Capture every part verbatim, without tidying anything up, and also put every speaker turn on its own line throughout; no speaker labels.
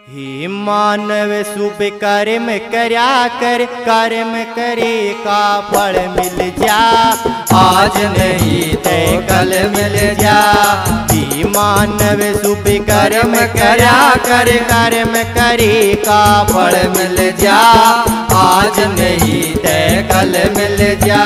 ही मानव शुभ कर्म करया कर, कर्म करे का फल मिल जा। आज नहीं ते कल मिल जा। ही मानव शुभ कर्म करया कर, कर्म करे का फल मिल जा। आज नहीं ते कल मिल जा।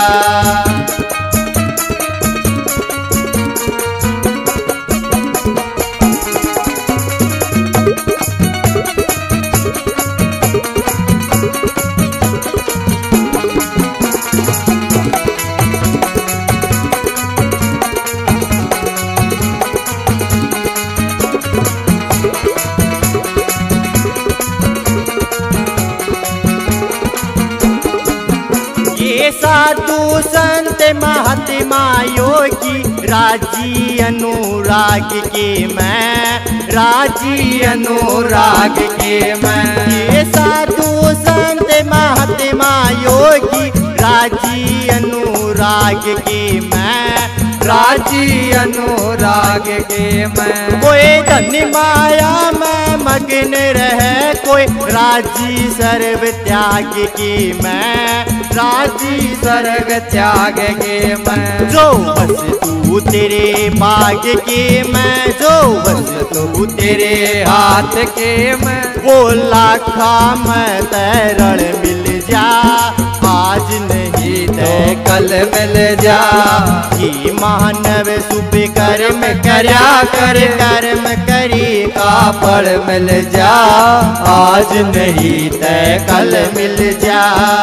साधु संत महात्मा योगी राजी अनुराग के मैं, राजी अनुराग के मैं। ये साधु संत महात्मा योगी राजी अनुराग के मैं, राजी अनुराग के मैं। कोई धन माया में मग्न रहे, कोई राजी सर्व त्याग के मैं, राजी स्वर्ग त्याग के मैं। जो बस तू तेरे बाग के मैं, जो बस तू तेरे हाथ के मैं। वो लाखा में तैरण मिल जा। आज नहीं ते कल मिल जा। ही मानव शुभ कर्म करया कर, कर्म करी का फल मिल जा। आज नहीं ते कल मिल जा।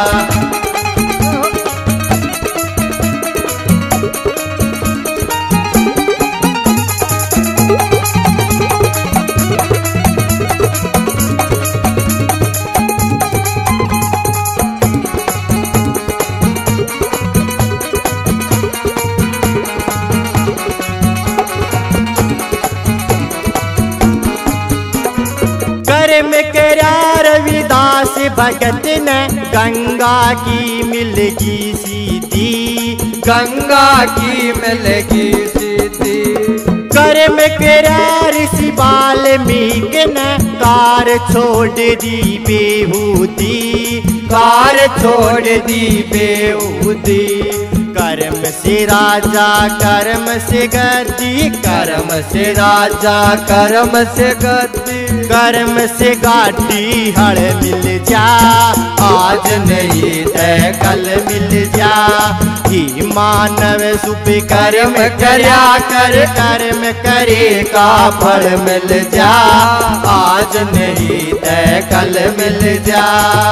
कर्म करया रविदास भगत ने, गंगा की मिलगी सीधी, गंगा की मिलगी सीधी। कर्म करया ऋषि वाल्मीकि ने, कार छोड़ दी बेहूदी, कार छोड़ दी बेहूदी। कर्म से राजा कर्म से गद्दी, कर्म से राजा कर्म से गद्दी। कर्म से गाड़ी हड़ मिल जा। आज नहीं ते कल मिल जा। ही मानव शुभ कर्म करया कर, कर्म करे का फल मिल जा। आज नहीं ते कल मिल जा।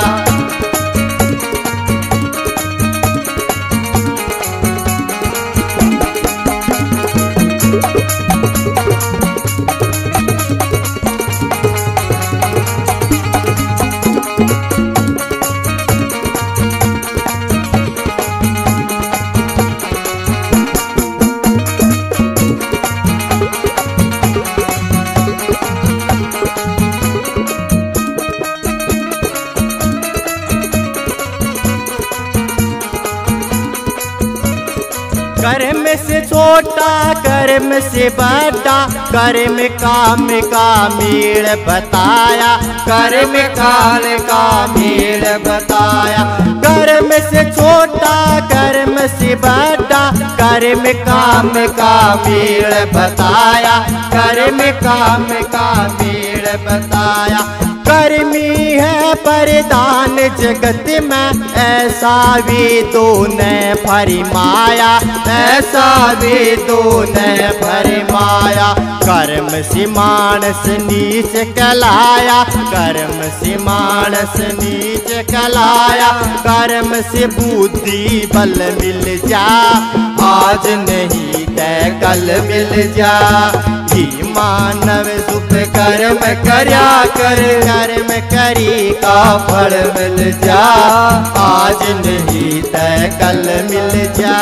कर्म से छोटा कर्म से बड़ा, कर्म काम का मेल बताया, कर्म काल का मेल बताया। कर्म से छोटा कर्म से बड़ा, कर्म काम का मेल बताया, कर्म काम का मेल बताया। कर्मी है परदान जगत में, ऐसा वेदों ने फरमाया, ऐसा वेदों ने फरमाया। कर्म से मानस नीच कहलाया, कर्म से मानस नीच कहलाया। कर्म से बुद्धि बल मिल जा। आज नहीं ते कल मिल जा। ही मानव शुभ कर्म करया कर, कर्म करी का फल मिल जा। आज नहीं ते कल मिल जा।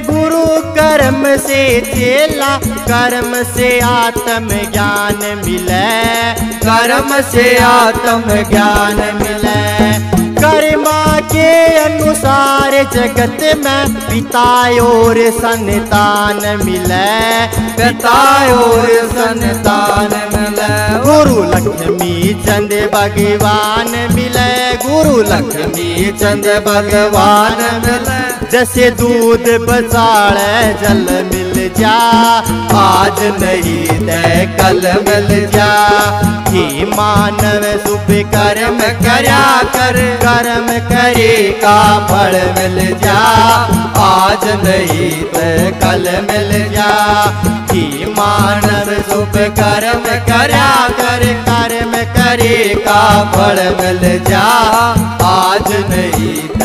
गुरु कर्म से चेला, कर्म से आत्म ज्ञान मिले,
कर्म से आत्म ज्ञान मिले।
कर्मा के अनुसार जगत में पिता और संतान मिले,
पिता और संतान मिले।
गुरु लक्ष्मी चंद भगवान मिले, गुरु लक्ष्मी
चंद भगवान मिले।
जैसे दूध बचाड़े जल मिल जा,
आज नहीं दे कल मिल जा।
हे मानव शुभ कर्म
करया कर,
कर्म करे
का फल मिल जा। आज नहीं दे कल मिल जा।
हे मानव
शुभ कर्म करया कर,
कर्म करे
का फल मिल जा। आज नहीं